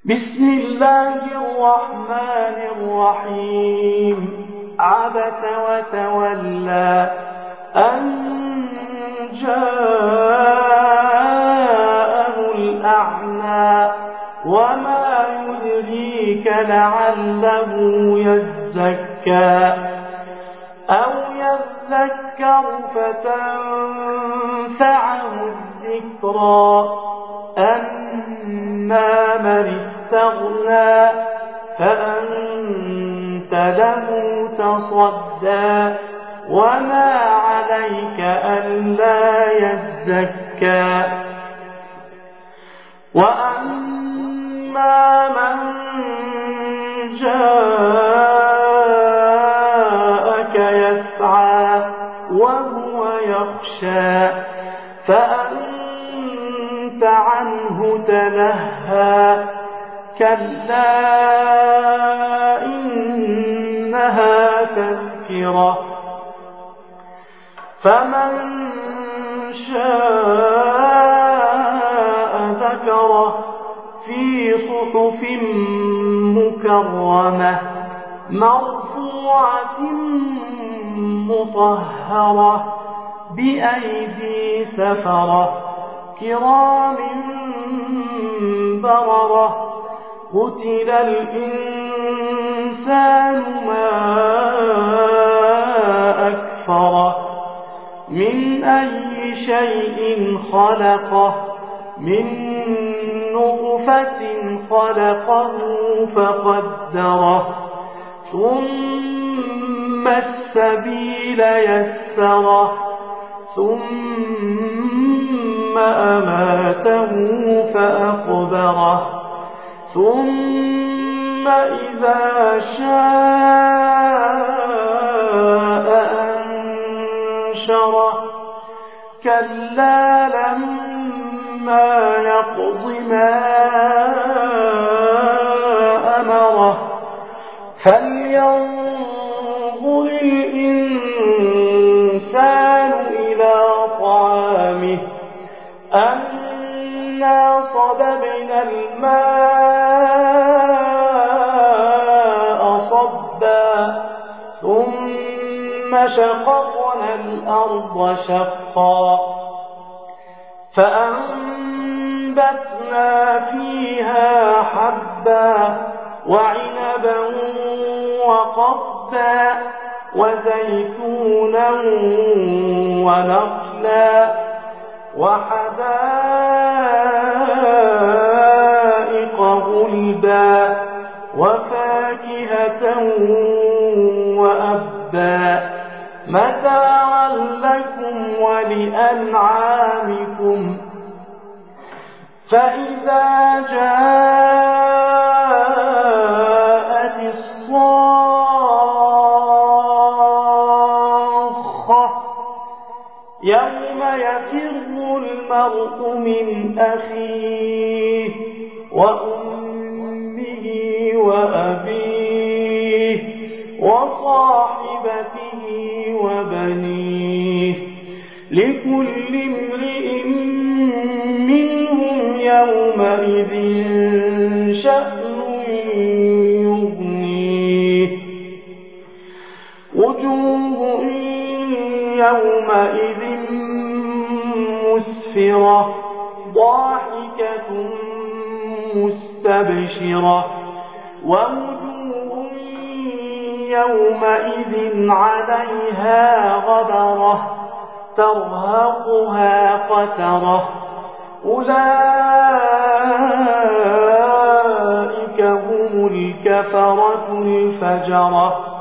بسم الله الرحمن الرحيم. عبس وتولى أن جاءه الأعمى وما يدريك لعله يزكى أو يذكر فتنفعه الذكرى أما من استغنى فأنت له تصدى وما عليك ألا يزكى وأما من جاءك يسعى وهو يخشى فأنت عنه تلهى كلا إنها تذكرة فمن شاء ذكره في صحف مكرمة مرفوعة مطهرة بأيدي سفرة كرام بررة قتل الإنسان ما أكفره من أي شيء خلقه من نطفة خلقه فقدره ثم السبيل يسره ثم أماته فأقبره ثم إذا شاء أنشره كلا لما يقض ما أمره فلينظر الإنسان إلى طعامه أنا صببنا الماء صبا ثم شققنا الأرض شقا فأنبتنا فيها حبا وعنبا وقضبا وزيتونا ونخلا وحدائق غلبا وفاكهة وأبا متاعا لكم ولأنعامكم فإذا جاءت الصاخة يوم يفر المرء من أخيه وأمه وأبيه وصاحبته وبنيه لكل امرئ منهم يومئذ شأن يغنيه وجوه يومئذ مسفرة ضاحكة مستبشرة ووجوه يومئذ عليها غبرة ترهقها قترة أولئك هم الكفرة الفجرة